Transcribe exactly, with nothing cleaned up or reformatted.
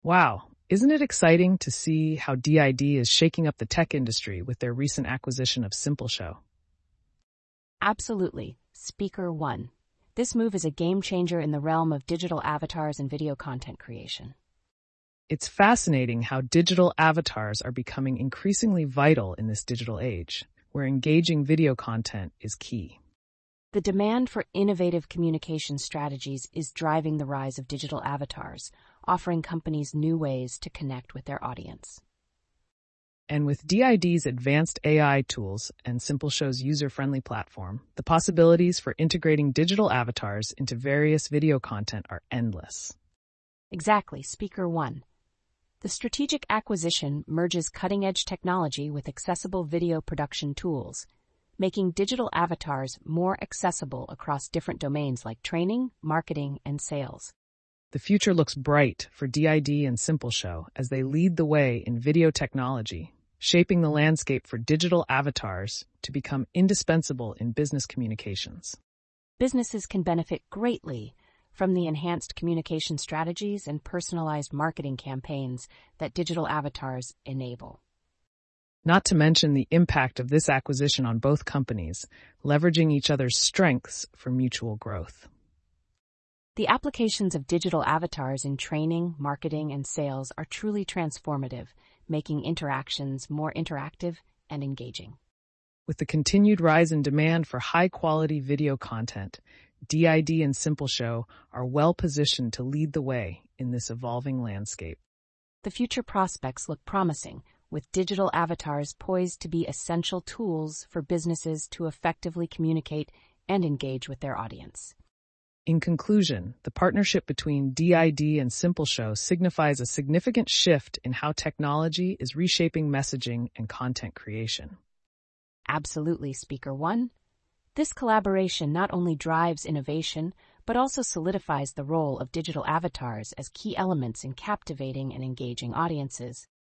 Wow, isn't it exciting to see how D I D is shaking up the tech industry with their recent acquisition of SimpleShow? Absolutely. Speaker one. This move is a game changer in the realm of digital avatars and video content creation. It's fascinating how digital avatars are becoming increasingly vital in this digital age, where engaging video content is key. The demand for innovative communication strategies is driving the rise of digital avatars, offering companies new ways to connect with their audience. And with D I D's advanced A I tools and SimpleShow's user-friendly platform, the possibilities for integrating digital avatars into various video content are endless. Exactly. Speaker one. The strategic acquisition merges cutting-edge technology with accessible video production tools, making digital avatars more accessible across different domains like training, marketing, and sales. The future looks bright for D I D and SimpleShow as they lead the way in video technology, shaping the landscape for digital avatars to become indispensable in business communications. Businesses can benefit greatly from the enhanced communication strategies and personalized marketing campaigns that digital avatars enable. Not to mention the impact of this acquisition on both companies, leveraging each other's strengths for mutual growth. The applications of digital avatars in training, marketing, and sales are truly transformative, making interactions more interactive and engaging. With the continued rise in demand for high-quality video content, D I D and SimpleShow are well-positioned to lead the way in this evolving landscape. The future prospects look promising, with digital avatars poised to be essential tools for businesses to effectively communicate and engage with their audience. In conclusion, the partnership between D I D and SimpleShow signifies a significant shift in how technology is reshaping messaging and content creation. Absolutely, Speaker one. This collaboration not only drives innovation, but also solidifies the role of digital avatars as key elements in captivating and engaging audiences.